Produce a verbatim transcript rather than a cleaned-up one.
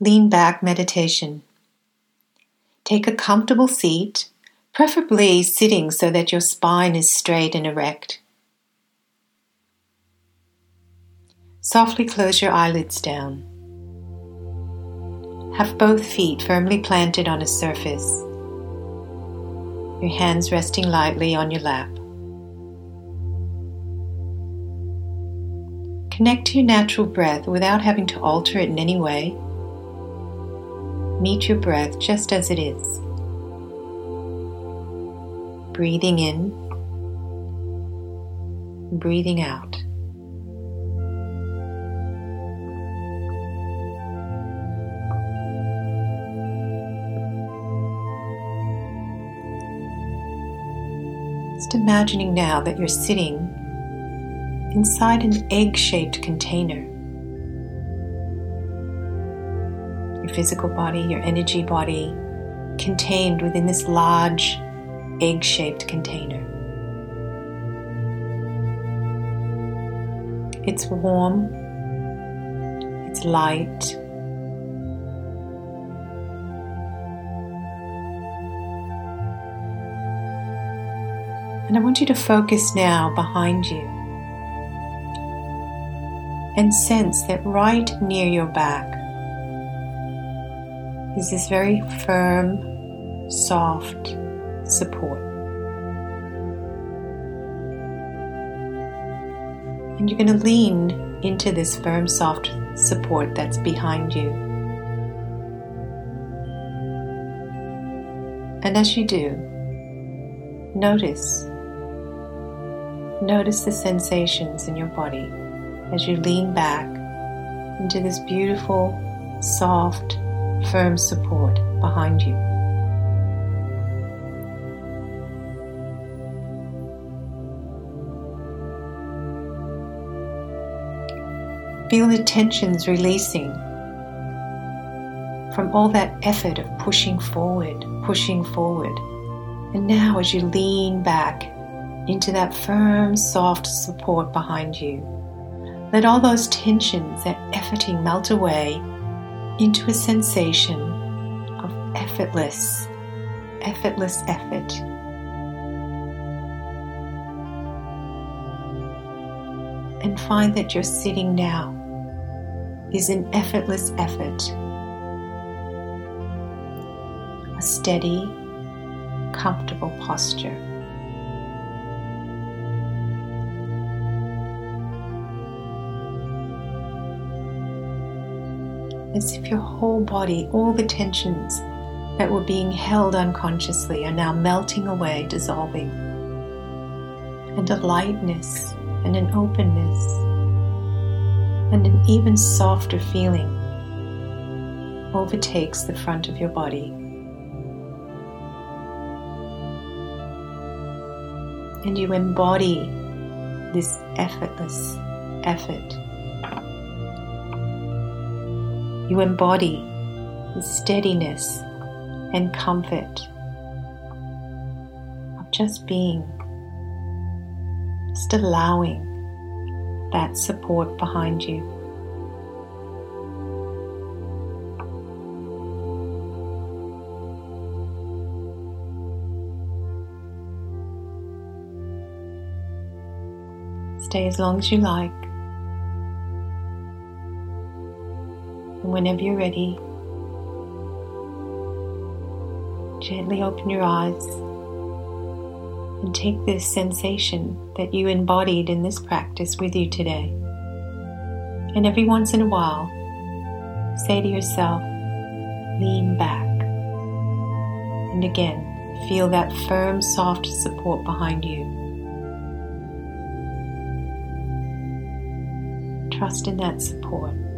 lean back meditation. Take a comfortable seat, preferably sitting so that your spine is straight and erect. Softly close your eyelids down. Have both feet firmly planted on a surface, your hands resting lightly on your lap. Connect to your natural breath without having to alter it in any way. Meet your breath just as it is. Breathing in, breathing out. Just imagining now that you're sitting inside an egg-shaped container. Your physical body, your energy body, contained within this large egg-shaped container. It's warm, it's light, and I want you to focus now behind you and sense that right near your back is this very firm, soft support. And you're going to lean into this firm, soft support that's behind you. And as you do, notice, notice the sensations in your body as you lean back into this beautiful, soft, firm support behind you. Feel the tensions releasing from all that effort of pushing forward, pushing forward. And now as you lean back into that firm, soft support behind you, let all those tensions, that efforting melt away into a sensation of effortless, effortless effort. And find that your sitting now is an effortless effort. A steady, comfortable posture. As if your whole body, all the tensions that were being held unconsciously are now melting away, dissolving. And a lightness and an openness and an even softer feeling overtakes the front of your body. And you embody this effortless effort. You embody the steadiness and comfort of just being, just allowing that support behind you. Stay as long as you like. And whenever you're ready, gently open your eyes and take this sensation that you embodied in this practice with you today. And every once in a while, say to yourself, lean back. And again, feel that firm, soft support behind you. Trust in that support.